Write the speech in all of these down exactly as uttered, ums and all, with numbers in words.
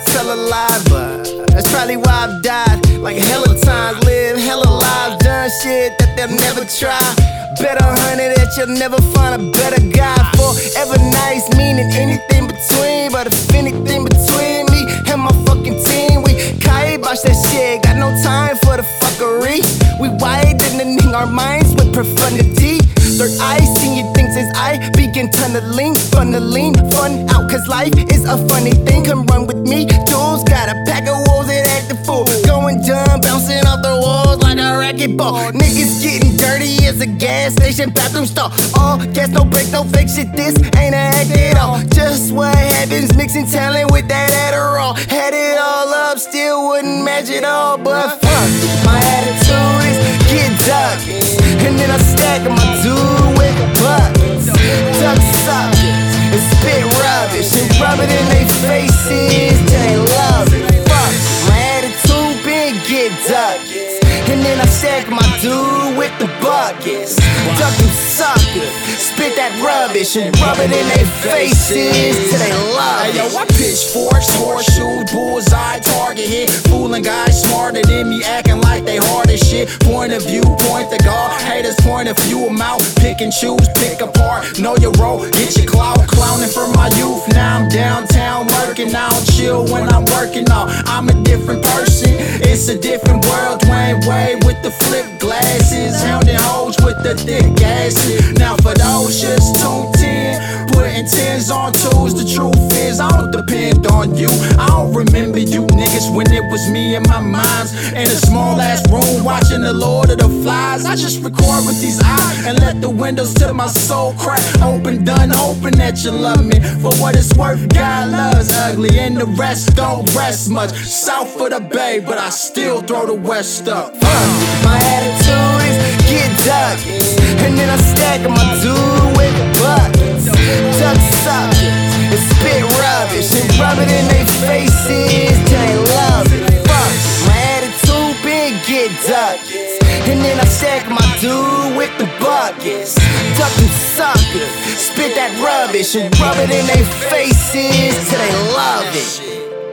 tell a lie, but that's probably why I've died. Like hella times, live hella lives, done shit that they'll never try. Bet a hundred that you'll never find a better guy. Forever nice, meaning anything between. But if anything between me and my fucking team, we kibosh that shit, got no time for the fuckery. We widening our minds with profundity. Third eye, seeing things as I begin tunneling, funneling, fun out, cause life is a funny thing. Come run with me, Jules got a pack of wolves that act the fool. Going dumb, bouncing off the walls like a racquetball. Niggas getting dirty as a gas station bathroom stall. All gas, no break, no fake shit, this ain't an act at all. Just what happens, mixing talent with that Adderall. Had it all up, still wouldn't match it all. But fuck, my attitude is get duck, and then I stack my dude with buckets. Duck suckers and spit rubbish and rub it in their faces till they love it. Fuck, my attitude been get duckets, and then I stack my dude with the buckets. Duck them suckers, spit that rubbish and rub it in their faces till they love it. Hey yo, I pitchforks, horseshoes, bullseye, target hit. Fooling guys smarter than me, acting like they hard as shit. Point of view, point the guard. Haters point a few them out. Pick and choose, pick apart. Know your role, get your clout. Clowning for my youth, now I'm downtown working. I don't chill when I'm working out. I'm a different person, it's a different world. Dwayne Wade with the flip glasses, hounding hoes with the thick asses. Now for those just tuned in, putting tens on twos. The truth is I don't depend on you. I don't remember you niggas when it was me and my minds in a small ass room watching the Lord of the Flies. I just record with these eyes and let the windows to my soul crack open, done hoping that you love me for what it's worth. God loves ugly and the rest don't rest much. South of the Bay, but I still throw the West up. Fuck, my attitude is get duckets, and then I stack my dude with buckets. Duck suckers and spit rubbish and rub it in their faces till they love it. Fuck, my attitude been get duckets, and then I stack my dude with the buckets. Duck them suckers, spit that rubbish and rub it in their faces till they love it.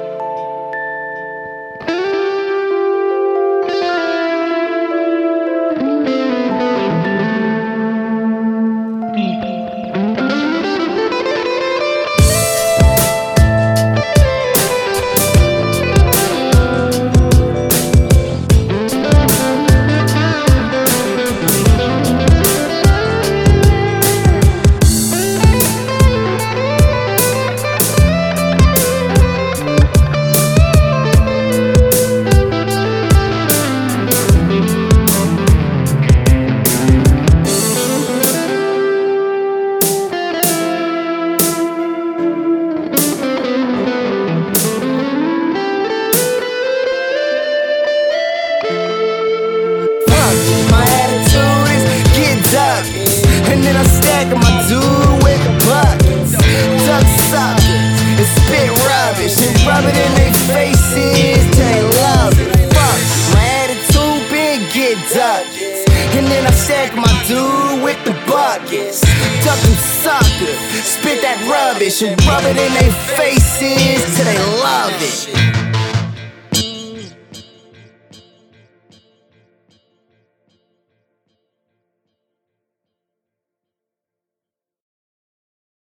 And then I stack my dude with buckets. Duck suckers and spit rubbish and rub it in their faces till they love it. Fuck, my attitude been get duckets, and then I stack my dude with the buckets. Duck them suckers, spit that rubbish and rub it in their faces till they love it.